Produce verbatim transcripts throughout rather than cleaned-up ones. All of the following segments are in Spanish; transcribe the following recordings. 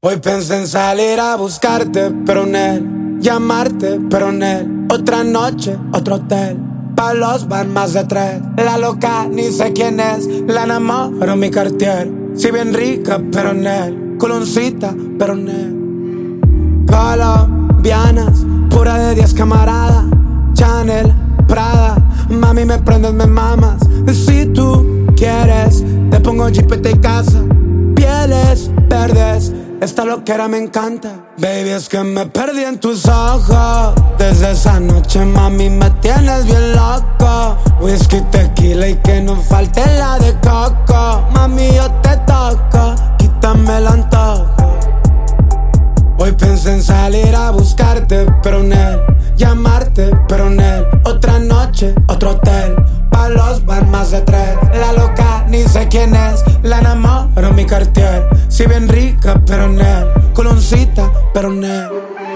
Hoy pensé en salir a buscarte, pero en él, llamarte, pero en él, otra noche, otro hotel. Pa' los van más de tres. La loca, ni sé quién es. La enamoro, mi Cartier. Si bien rica, pero en él. Coloncita, pero en él. Colombianas, pura de diez camarada. Chanel, Prada. Mami, me prendes, me mamas. Si tú quieres, te pongo jipeta y casa. Pieles verdes, esta loquera me encanta. Baby, es que me perdí en tus ojos. Desde esa noche, mami, me tienes bien loco. Whisky, tequila y que no falte la de coco. Mami, yo te toco, quítame el antojo. Hoy pensé en salir a buscarte, pero en él, llamarte, pero en él, otra noche, otro hotel. Pa' los van más de tres. La loca, ni sé quién es. La enamoro, mi Cartier. Si bien rica, pero en él. Coloncita, pero en él.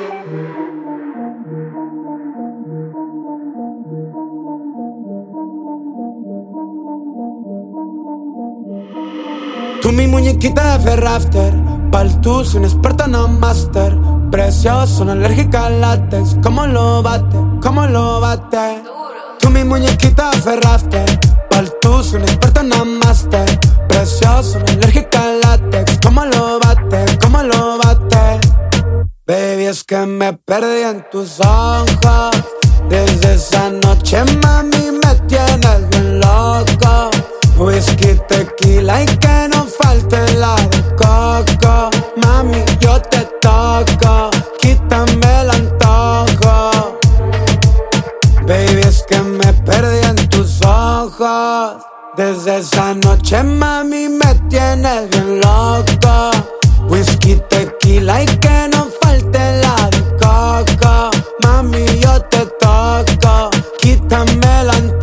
Tú mi muñequita de Ferrafter. Pa'l tú soy un experto, no master. Precioso, no alérgica al látex. ¿Cómo lo bate? ¿Cómo lo bate? Tú mi muñequita de Ferrafter. Pa'l tú soy un experto, no master. Precioso, no alérgica al látex. ¿Cómo lo bate? ¿Cómo lo bate? Baby, es que me perdí en tus ojos. Desde esa noche, mami, me tienes bien loco. Whisky, tequila y que no falte la de coco. Mami, yo te toco, quítame el antojo. Baby, es que me perdí en tus ojos. Desde esa noche, mami, me tienes bien loco. Whisky, tequila y que no falte la de coco. Mami, yo te toco, quítame el antojo.